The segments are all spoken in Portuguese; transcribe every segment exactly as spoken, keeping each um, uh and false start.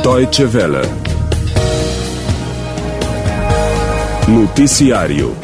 Deutsche Welle. Noticiário.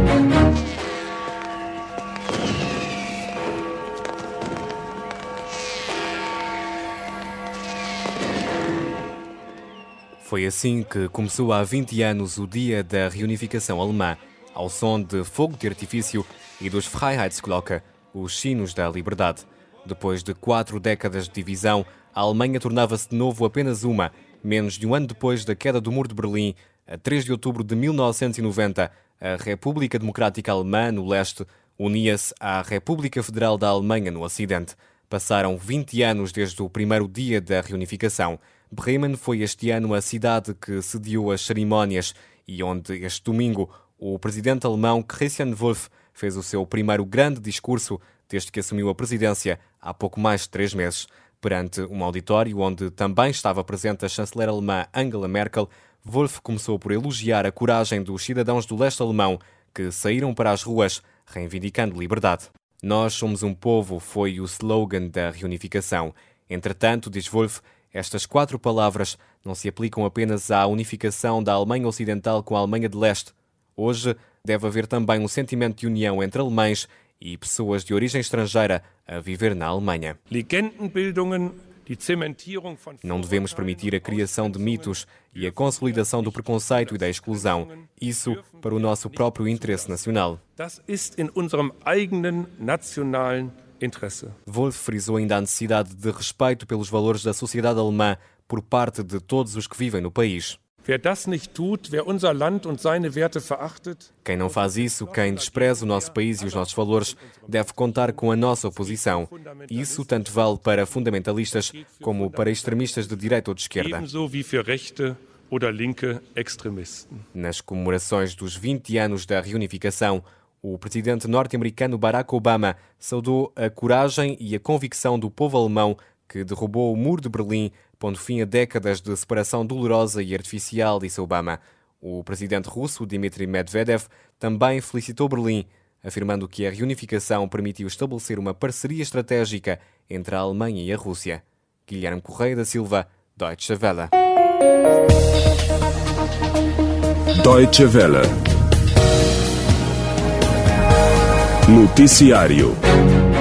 Foi assim que começou há vinte anos o dia da reunificação alemã, ao som de fogo de artifício e dos Freiheitsglocke, os sinos da liberdade. Depois de quatro décadas de divisão, a Alemanha tornava-se de novo apenas uma, menos de um ano depois da queda do Muro de Berlim, a três de outubro de mil novecentos e noventa, a República Democrática Alemã, no leste, unia-se à República Federal da Alemanha, no ocidente. Passaram vinte anos desde o primeiro dia da reunificação. Bremen foi este ano a cidade que sediou as cerimónias e onde, este domingo, o presidente alemão Christian Wulff fez o seu primeiro grande discurso desde que assumiu a presidência há pouco mais de três meses. Perante um auditório onde também estava presente a chanceler alemã Angela Merkel, Wulff começou por elogiar a coragem dos cidadãos do leste alemão que saíram para as ruas reivindicando liberdade. Nós somos um povo foi o slogan da reunificação. Entretanto, diz Wulff, estas quatro palavras não se aplicam apenas à unificação da Alemanha Ocidental com a Alemanha de Leste. Hoje deve haver também um sentimento de união entre alemães e pessoas de origem estrangeira a viver na Alemanha. Não devemos permitir a criação de mitos e a consolidação do preconceito e da exclusão. Isso para o nosso próprio interesse nacional. Wulff frisou ainda a necessidade de respeito pelos valores da sociedade alemã por parte de todos os que vivem no país. Quem não faz isso, quem despreza o nosso país e os nossos valores, deve contar com a nossa oposição. Isso tanto vale para fundamentalistas como para extremistas de direita ou de esquerda. Nas comemorações dos vinte anos da reunificação, o presidente norte-americano Barack Obama saudou a coragem e a convicção do povo alemão que derrubou o Muro de Berlim, pondo fim a décadas de separação dolorosa e artificial, disse Obama. O presidente russo, Dmitry Medvedev, também felicitou Berlim, afirmando que a reunificação permitiu estabelecer uma parceria estratégica entre a Alemanha e a Rússia. Guilherme Correia da Silva, Deutsche Welle. Deutsche Welle. Noticiário.